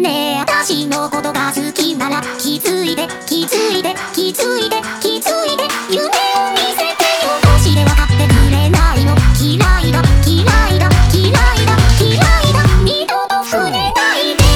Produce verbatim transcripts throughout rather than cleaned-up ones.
ねえ私のことが好きなら気づいて気づいて気づいて気づいて夢を見せてよ。どうして分かってくれないの。嫌いだ嫌いだ嫌いだ嫌いだ二度と触れないで。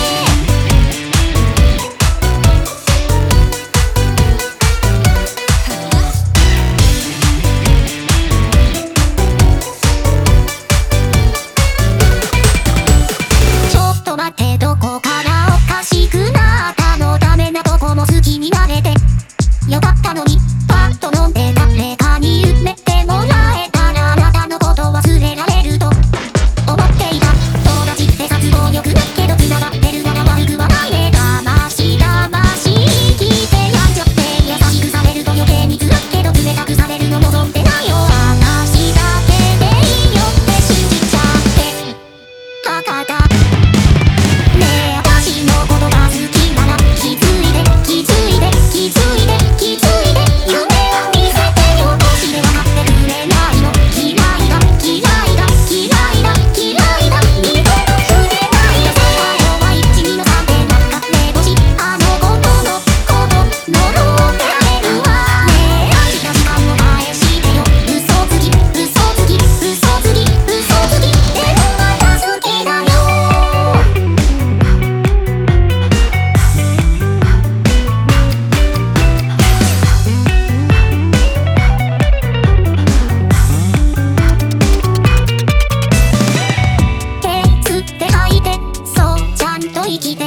ちょっと待ってどこからおかしくなったの。ダメなとこも好きになれてよかったのに。パッと飲んで誰かに夢ってもらえたらあなたのこと忘れられると思っていた。友達って殺暴力だけど繋がってるなら悪くはないね。魂魂聞いてやんじゃって優しくされると余計に辛いけど冷たくされるの望んでないよ。話だけでいいよって信じちゃってバカだ。ねえ私のことが好きなら気づいて気づいて気づいて気づいて夢を見せてよ。どうして分かってくれないの。嫌いだ嫌いだ嫌いだ嫌いだ二度と触れないで。最後は一二の三でなんか目星あの子とのこと呪ってられるわ。ねえ空いた時間を返してよ。嘘つき嘘つき嘘つき嘘つきでもまた好きだよ。手吸って吐いてそうちゃんと生きて